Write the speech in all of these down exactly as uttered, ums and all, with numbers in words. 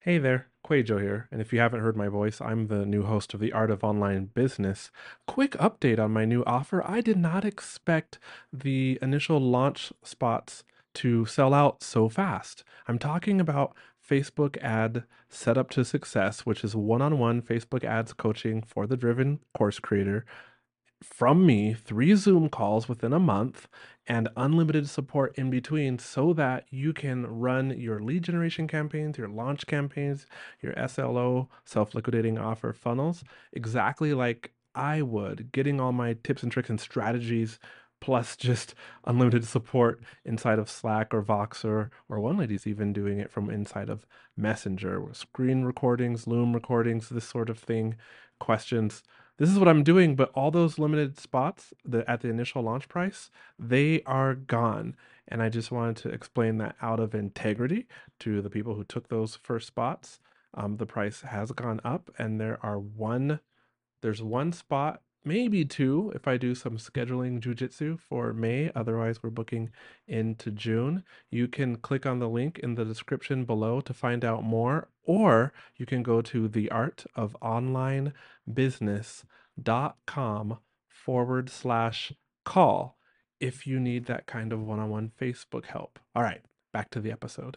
Hey there, Quajo here, and if you haven't heard my voice, I'm the new host of The Art of Online Business. Quick update on my new offer. I did not expect the initial launch spots to sell out so fast. I'm talking about Facebook ad setup to success, which is one-on-one Facebook ads coaching for the driven course creator from me, three Zoom calls within a month, and unlimited support in between so that you can run your lead generation campaigns, your launch campaigns, your S L O, self liquidating offer funnels, exactly like I would, getting all my tips and tricks and strategies. Plus, just unlimited support inside of Slack or Voxer, or one lady's even doing it from inside of Messenger, screen recordings, Loom recordings, this sort of thing, questions. This is what I'm doing, but all those limited spots the, at the initial launch price, they are gone. And I just wanted to explain that out of integrity to the people who took those first spots. Um, the price has gone up, and there are one, there's one spot, maybe two, if I do some scheduling jujitsu for May. Otherwise, we're booking into June. You can click on the link in the description below to find out more, or you can go to the art of online business dot com forward slash call if you need that kind of one-on-one Facebook help. All right, back to the episode.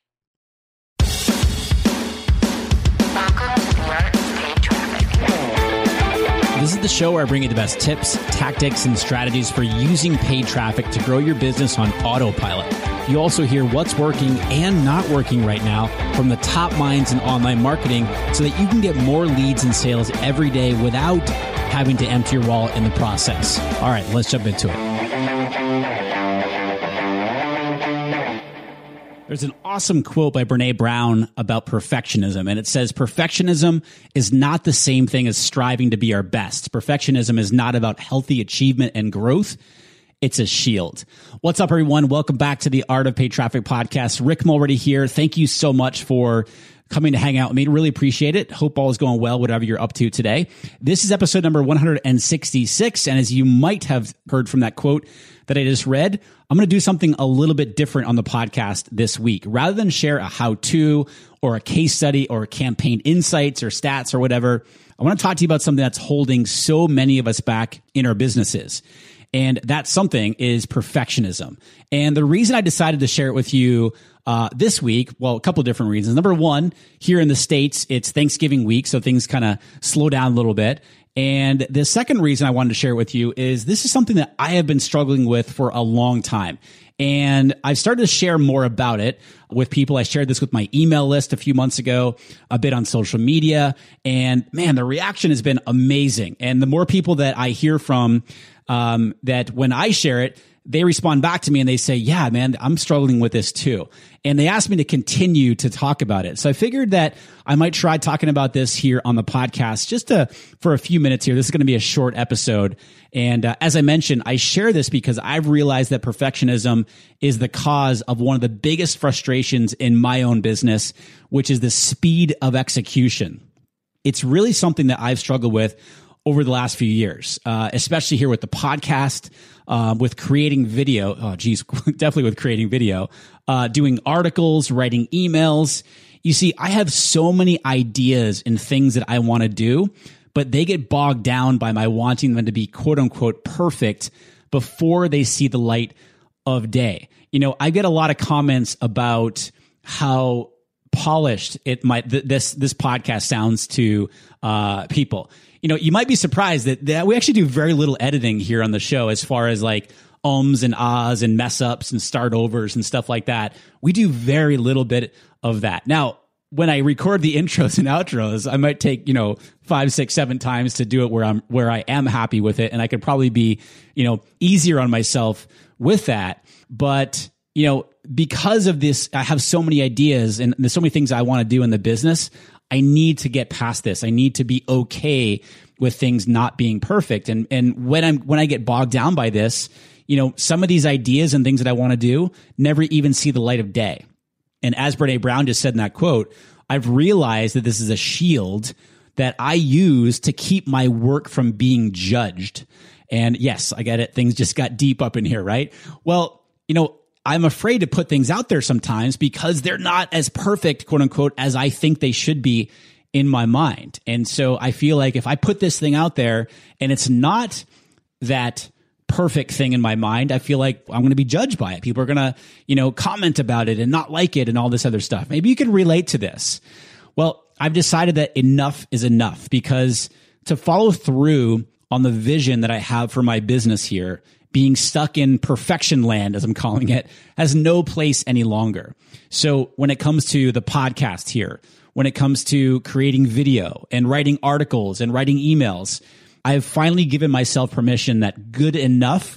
Welcome to the Art of Paid Traffic. This is the show where I bring you the best tips, tactics, and strategies for using paid traffic to grow your business on autopilot. You also hear what's working and not working right now from the top minds in online marketing so that you can get more leads and sales every day without having to empty your wallet in the process. All right, let's jump into it. There's an awesome quote by Brené Brown about perfectionism, and it says, perfectionism is not the same thing as striving to be our best. Perfectionism is not about healthy achievement and growth. It's a shield. What's up, everyone? Welcome back to the Art of Paid Traffic podcast. Rick Mulready here. Thank you so much for coming to hang out with me. Really appreciate it. Hope all is going well, whatever you're up to today. This is episode number one hundred sixty-six. And as you might have heard from that quote that I just read, I'm going to do something a little bit different on the podcast this week. Rather than share a how-to or a case study or campaign insights or stats or whatever, I want to talk to you about something that's holding so many of us back in our businesses. And that something is perfectionism. And the reason I decided to share it with you uh, this week, well, a couple of different reasons. Number one, here in the States, it's Thanksgiving week, so things kind of slow down a little bit. And the second reason I wanted to share it with you is this is something that I have been struggling with for a long time. And I've started to share more about it with people. I shared this with my email list a few months ago, a bit on social media. And man, the reaction has been amazing. And the more people that I hear from, um, that when I share it, they respond back to me and they say, yeah, man, I'm struggling with this too. And they asked me to continue to talk about it. So I figured that I might try talking about this here on the podcast just to, for a few minutes here. This is going to be a short episode. And uh, as I mentioned, I share this because I've realized that perfectionism is the cause of one of the biggest frustrations in my own business, which is the speed of execution. It's really something that I've struggled with over the last few years, uh, especially here with the podcast, uh, with creating video. Oh, geez, definitely with creating video, uh, doing articles, writing emails. You see, I have so many ideas and things that I want to do, but they get bogged down by my wanting them to be quote unquote perfect before they see the light of day. You know, I get a lot of comments about how polished it might, th- this, this podcast sounds to, uh, people. You know, you might be surprised that, that we actually do very little editing here on the show as far as like ums and ahs and mess ups and start overs and stuff like that. We do very little bit of that. Now, when I record the intros and outros, I might take, you know, five, six, seven times to do it where I'm, where I am happy with it. And I could probably be, you know, easier on myself with that. But, you know, because of this, I have so many ideas and there's so many things I want to do in the business. I need to get past this. I need to be okay with things not being perfect. And, and when I'm, when I get bogged down by this, you know, some of these ideas and things that I want to do never even see the light of day. And as Brené Brown just said in that quote, I've realized that this is a shield that I use to keep my work from being judged. And yes, I get it. Things just got deep up in here, right? Well, you know, I'm afraid to put things out there sometimes because they're not as perfect, quote unquote, as I think they should be in my mind. And so I feel like if I put this thing out there and it's not that perfect thing in my mind, I feel like I'm going to be judged by it. People are going to, you know, comment about it and not like it and all this other stuff. Maybe you can relate to this. Well, I've decided that enough is enough, because to follow through on the vision that I have for my business here, being stuck in perfection land, as I'm calling it, has no place any longer. So when it comes to the podcast here, when it comes to creating video and writing articles and writing emails, I've finally given myself permission that good enough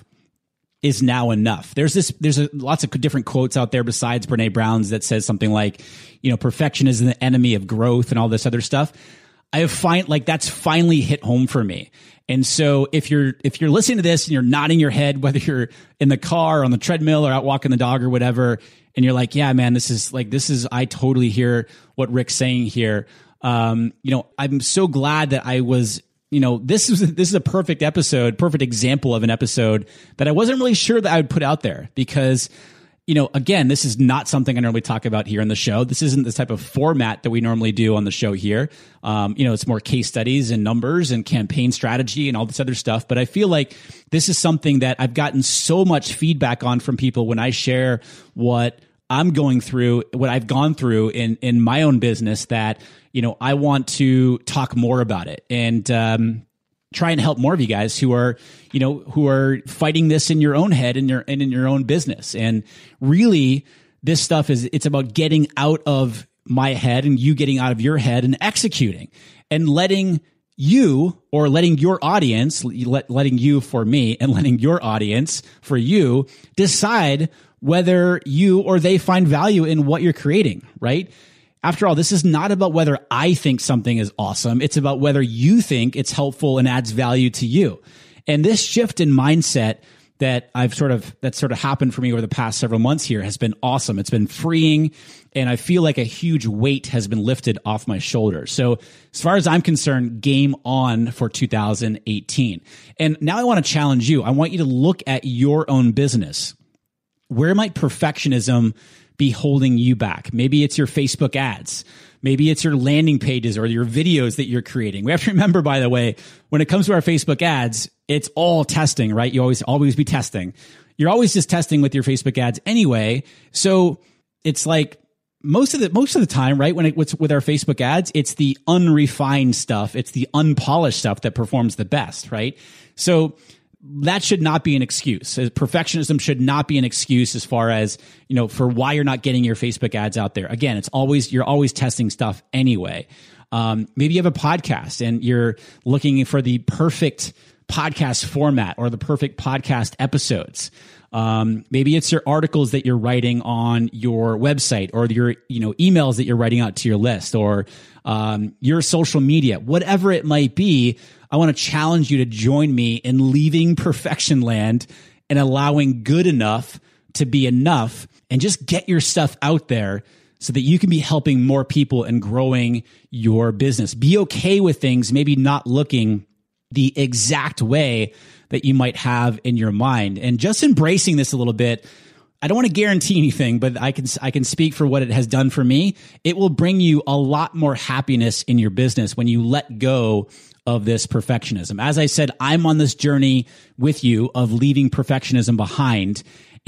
is now enough. There's this, there's a, lots of different quotes out there besides Brene Brown's that says something like, you know, perfection is the enemy of growth and all this other stuff. I have find like that's finally hit home for me. And so if you're, if you're listening to this and you're nodding your head, whether you're in the car or on the treadmill or out walking the dog or whatever, and you're like, yeah, man, this is like, this is, I totally hear what Rick's saying here. Um, you know, I'm so glad that I was, you know, this is, this is a perfect episode, perfect example of an episode that I wasn't really sure that I would put out there because, you know, again, this is not something I normally talk about here on the show. This isn't the type of format that we normally do on the show here. Um, you know, it's more case studies and numbers and campaign strategy and all this other stuff. But I feel like this is something that I've gotten so much feedback on from people when I share what I'm going through, what I've gone through in, in my own business, that, you know, I want to talk more about it and, um, try and help more of you guys who are, you know, who are fighting this in your own head and your, and in your own business. And really this stuff is, it's about getting out of my head and you getting out of your head and executing and letting you, or letting your audience, let, letting you for me and letting your audience for you decide whether you or they find value in what you're creating, right? After all, this is not about whether I think something is awesome. It's about whether you think it's helpful and adds value to you. And this shift in mindset that I've sort of, that sort of happened for me over the past several months here has been awesome. It's been freeing. And I feel like a huge weight has been lifted off my shoulders. So as far as I'm concerned, game on for two thousand eighteen. And now I want to challenge you. I want you to look at your own business. Where might perfectionism be holding you back? Maybe it's your Facebook ads. Maybe it's your landing pages or your videos that you're creating. We have to remember, by the way, when it comes to our Facebook ads, it's all testing, right? You always, always be testing. You're always just testing with your Facebook ads anyway. So it's like most of the, most of the time, right? When it, with, with our Facebook ads, it's the unrefined stuff. It's the unpolished stuff that performs the best, right? So that should not be an excuse. Perfectionism should not be an excuse as far as, you know, for why you're not getting your Facebook ads out there. Again, it's always, you're always testing stuff anyway. Um, maybe you have a podcast and you're looking for the perfect podcast format or the perfect podcast episodes. Um, maybe it's your articles that you're writing on your website or your, you know, emails that you're writing out to your list or, um, your social media, whatever it might be. I want to challenge you to join me in leaving perfection land and allowing good enough to be enough, and just get your stuff out there so that you can be helping more people and growing your business. Be okay with things maybe not looking the exact way that you might have in your mind, and just embracing this a little bit. I don't want to guarantee anything, but I can, I can speak for what it has done for me. It will bring you a lot more happiness in your business when you let go of this perfectionism. As I said, I'm on this journey with you of leaving perfectionism behind.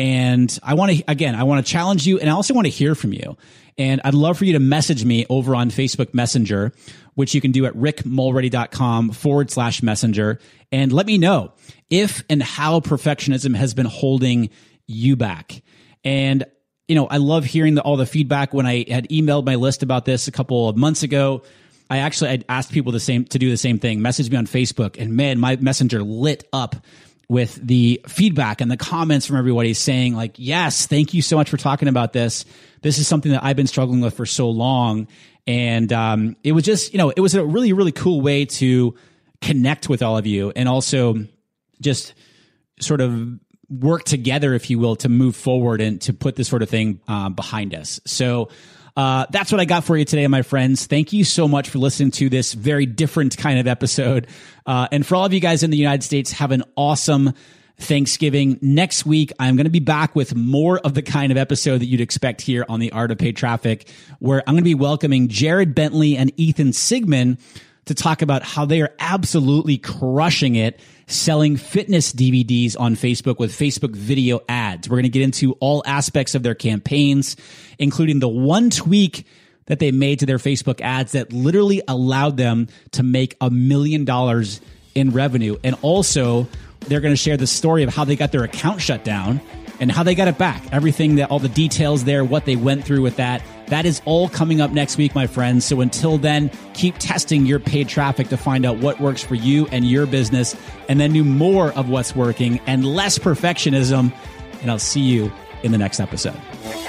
And I want to, again, I want to challenge you, and I also want to hear from you. And I'd love for you to message me over on Facebook Messenger, which you can do at rickmulready.com forward slash messenger. And let me know if and how perfectionism has been holding you back. And, you know, I love hearing the, all the feedback. When I had emailed my list about this a couple of months ago, I actually I'd asked people the same to do the same thing. Message me on Facebook, and man, my messenger lit up with the feedback and the comments from everybody saying like, yes, thank you so much for talking about this. This is something that I've been struggling with for so long. And um, it was just, you know, it was a really, really cool way to connect with all of you, and also just sort of work together, if you will, to move forward and to put this sort of thing uh, behind us. So Uh, that's what I got for you today, my friends. Thank you so much for listening to this very different kind of episode. Uh, and for all of you guys in the United States, have an awesome Thanksgiving. Next week, I'm going to be back with more of the kind of episode that you'd expect here on the Art of Paid Traffic, where I'm going to be welcoming Jared Bentley and Ethan Sigman to talk about how they are absolutely crushing it selling fitness D V Ds on Facebook with Facebook video ads. We're going to get into all aspects of their campaigns, including the one tweak that they made to their Facebook ads that literally allowed them to make a million dollars in revenue. And also, they're going to share the story of how they got their account shut down and how they got it back. Everything that, all the details there, what they went through with that. That is all coming up next week, my friends. So until then, keep testing your paid traffic to find out what works for you and your business, and then do more of what's working and less perfectionism. And I'll see you in the next episode.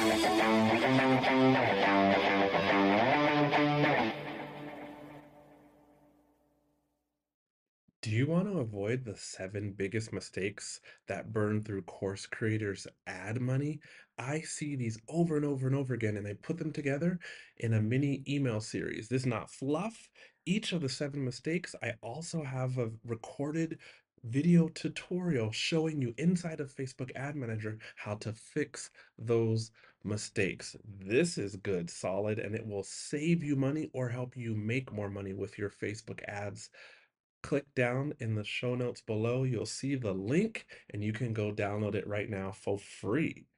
Do you want to avoid the seven biggest mistakes that burn through course creators' ad money? I see these over and over and over again, and I put them together in a mini email series. This is not fluff. Each of the seven mistakes, I also have a recorded video tutorial showing you inside of Facebook Ad Manager how to fix those mistakes. This is good, solid, and it will save you money or help you make more money with your Facebook ads. Click down in the show notes below. You'll see the link and you can go download it right now for free.